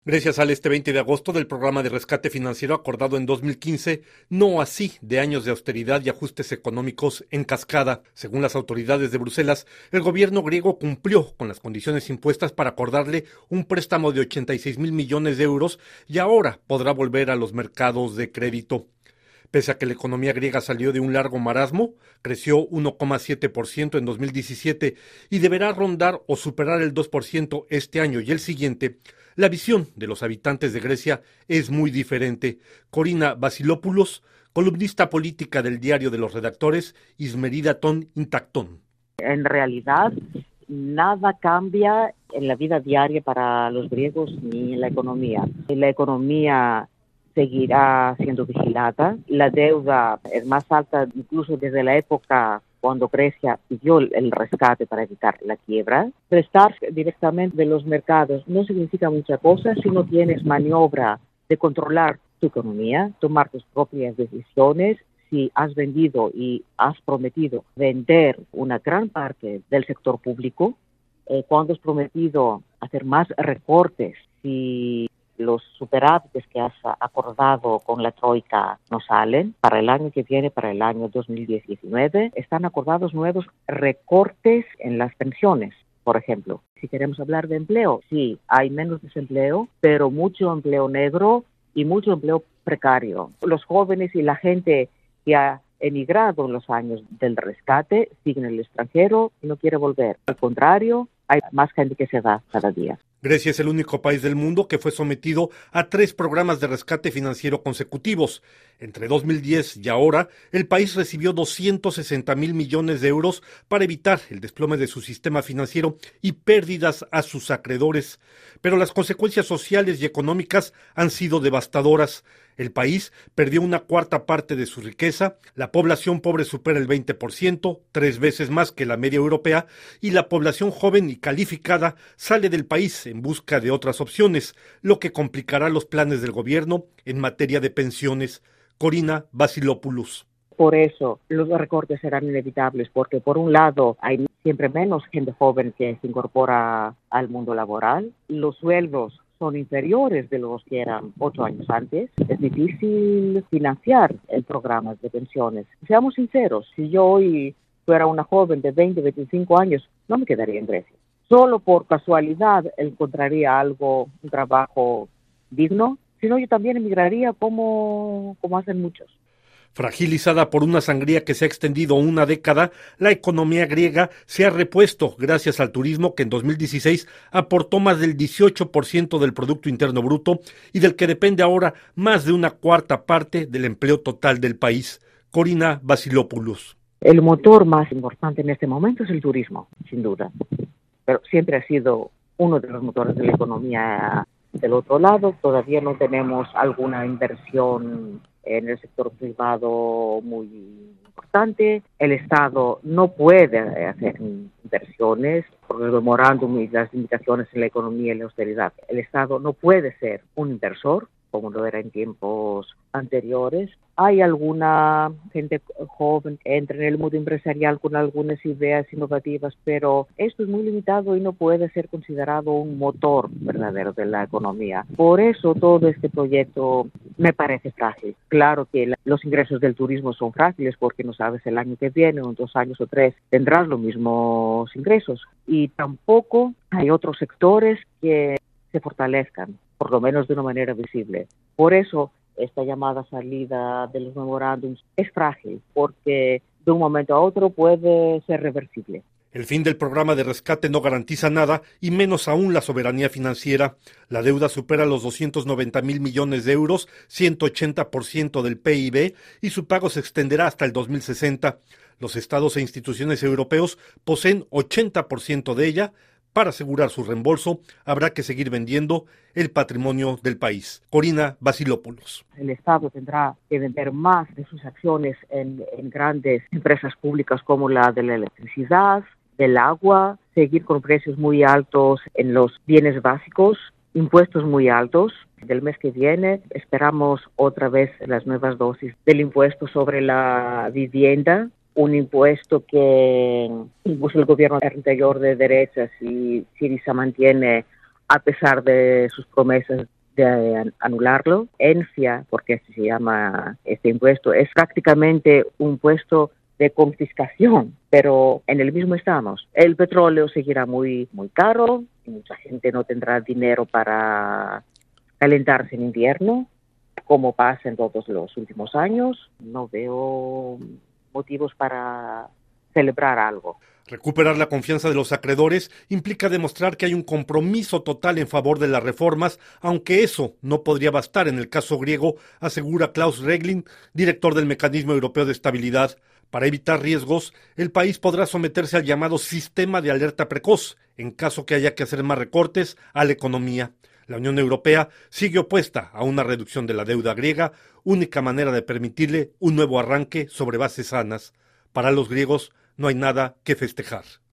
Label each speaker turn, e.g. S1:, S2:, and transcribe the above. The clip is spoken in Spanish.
S1: Grecia sale este 20 de agosto del programa de rescate financiero acordado en 2015, no así de años de austeridad y ajustes económicos en cascada. Según las autoridades de Bruselas, el gobierno griego cumplió con las condiciones impuestas para acordarle un préstamo de 86.000 millones de euros y ahora podrá volver a los mercados de crédito. Pese a que la economía griega salió de un largo marasmo, creció 1,7% en 2017 y deberá rondar o superar el 2% este año y el siguiente, la visión de los habitantes de Grecia es muy diferente. Corina Vasilopoulos, columnista política del Diario de los Redactores, Ismeridaton Intacton.
S2: En realidad, nada cambia en la vida diaria para los griegos ni en la economía. La economía seguirá siendo vigilada. La deuda es más alta incluso desde la época cuando Grecia pidió el rescate para evitar la quiebra. Prestar directamente de los mercados no significa mucha cosa si no tienes maniobra de controlar tu economía, tomar tus propias decisiones. Si has vendido y has prometido vender una gran parte del sector público, cuando has prometido hacer más recortes, si los superávites que has acordado con la Troika no salen, para el año que viene, para el año 2019, están acordados nuevos recortes en las pensiones, por ejemplo. Si queremos hablar de empleo, sí, hay menos desempleo, pero mucho empleo negro y mucho empleo precario. Los jóvenes y la gente que ha emigrado en los años del rescate siguen en el extranjero y no quiere volver. Al contrario, hay más gente que se va cada día.
S1: Grecia es el único país del mundo que fue sometido a 3 programas de rescate financiero consecutivos. Entre 2010 y ahora, el país recibió 260.000 millones de euros para evitar el desplome de su sistema financiero y pérdidas a sus acreedores. Pero las consecuencias sociales y económicas han sido devastadoras. El país perdió 1/4 parte de su riqueza, la población pobre supera el 20%, 3 veces más que la media europea, y la población joven y calificada sale del país en busca de otras opciones, lo que complicará los planes del gobierno en materia de pensiones. Corina Vasilopoulos.
S2: Por eso los recortes serán inevitables, porque por un lado hay siempre menos gente joven que se incorpora al mundo laboral, los sueldos son inferiores de los que eran 8 años antes. Es difícil financiar el programa de pensiones. Seamos sinceros, si yo hoy fuera una joven de 20, 25 años, no me quedaría en Grecia. Solo por casualidad encontraría algo, un trabajo digno, sino yo también emigraría como hacen muchos.
S1: Fragilizada por una sangría que se ha extendido 1 década, la economía griega se ha repuesto gracias al turismo que en 2016 aportó más del 18% del Producto Interno Bruto y del que depende ahora más de 1/4 parte del empleo total del país. Corina Vasilopoulos.
S2: El motor más importante en este momento es el turismo, sin duda, pero siempre ha sido uno de los motores de la economía. Del otro lado, todavía no tenemos alguna inversión en el sector privado muy importante. El Estado no puede hacer inversiones por el memorándum y las limitaciones en la economía y la austeridad. El Estado no puede ser un inversor, como lo era en tiempos anteriores. Hay alguna gente joven que entra en el mundo empresarial con algunas ideas innovativas, pero esto es muy limitado y no puede ser considerado un motor verdadero de la economía. Por eso todo este proyecto me parece frágil. Claro que los ingresos del turismo son frágiles porque no sabes el año que viene, o en 2 años o 3, tendrás los mismos ingresos. Y tampoco hay otros sectores que se fortalezcan, por lo menos de una manera visible. Por eso esta llamada salida de los memorándums es frágil, porque de un momento a otro puede ser reversible.
S1: El fin del programa de rescate no garantiza nada, y menos aún la soberanía financiera. La deuda supera los 290.000 millones de euros, 180% del PIB, y su pago se extenderá hasta el 2060. Los estados e instituciones europeos poseen 80% de ella. Para asegurar su reembolso, habrá que seguir vendiendo el patrimonio del país. Corina Vasilopoulos.
S2: El Estado tendrá que vender más de sus acciones en grandes empresas públicas como la de la electricidad, del agua, seguir con precios muy altos en los bienes básicos, impuestos muy altos. Del mes que viene esperamos otra vez las nuevas dosis del impuesto sobre la vivienda, un impuesto que impuso el gobierno anterior de derechas y Syriza mantiene a pesar de sus promesas de anularlo. ENFIA, porque así se llama este impuesto, es prácticamente un impuesto de confiscación, pero en el mismo estamos. El petróleo seguirá muy caro, y mucha gente no tendrá dinero para calentarse en invierno, como pasa en todos los últimos años. No veo motivos para celebrar algo.
S1: Recuperar la confianza de los acreedores implica demostrar que hay un compromiso total en favor de las reformas, aunque eso no podría bastar en el caso griego, asegura Klaus Regling, director del Mecanismo Europeo de Estabilidad. Para evitar riesgos, el país podrá someterse al llamado sistema de alerta precoz, en caso que haya que hacer más recortes a la economía. La Unión Europea sigue opuesta a una reducción de la deuda griega, única manera de permitirle un nuevo arranque sobre bases sanas. Para los griegos no hay nada que festejar.